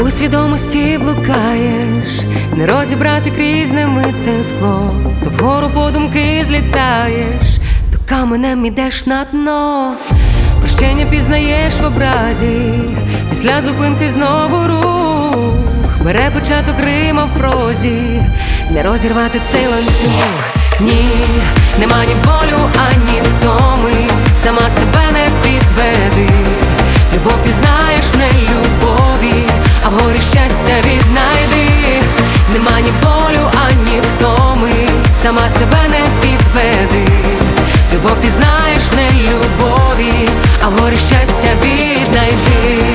У свідомості блукаєш, не розібрати крізь немите скло. То вгору подумки злітаєш, то каменем ідеш на дно. Прощення пізнаєш в образі, після зупинки знову рух. Бере початок рима в прозі, не розірвати цей ланцюг. Ні, нема ні болю, ані втоми, сама себе не підведи. Любов пізнаєш в нелюбові, а вгорі щастя віднайди. Нема ні болю, ані втоми, сама себе не підведи. Любов пізнаєш в нелюбові, а вгорі щастя віднайди.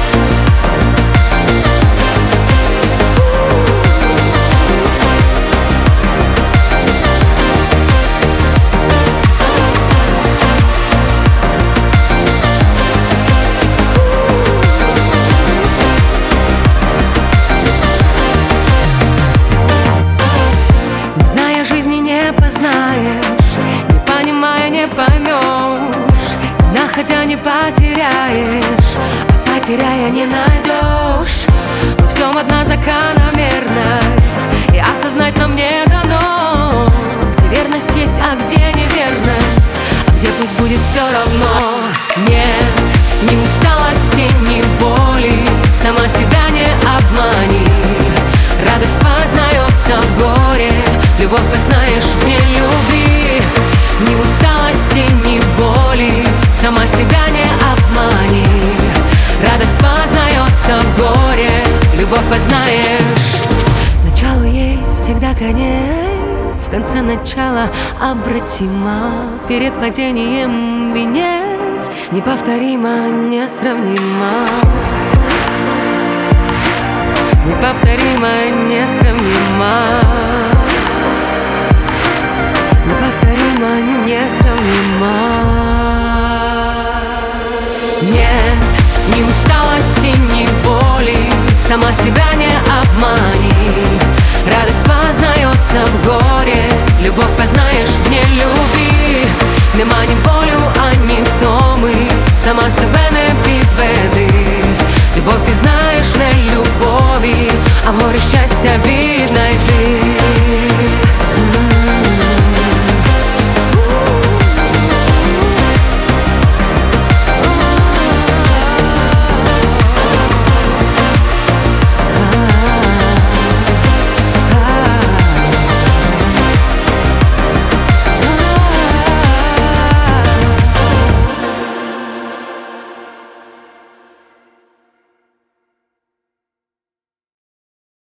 Познаешь, не понимая, не поймешь, находя не потеряешь, а потеряя не найдешь. Во всем одна закономерность, и осознать нам не дано. Где верность есть, а где неверность, а где пусть будет все равно. Нет ни усталости, ни боли, сама себя не обмани. Радость познается в горе, любовь познаешь в нелюбви. Ни усталости, ни боли, сама себя не обмани. Радость познается в горе, любовь познаешь. Начало есть всегда конец, в конце начало обратимо. Перед падением венец, неповторимо, несравнимо. Неповторимо, несравнимо. Неповторимо, несравнимо. Нет ни усталости, ни боли, сама себя не обмани. Радость познается в горе, любовь познаешь в нелюбви. Нема ні болю, ані втоми, сама себе не підведи. Любов пізнаєш в нелюбові, а в горі щастя від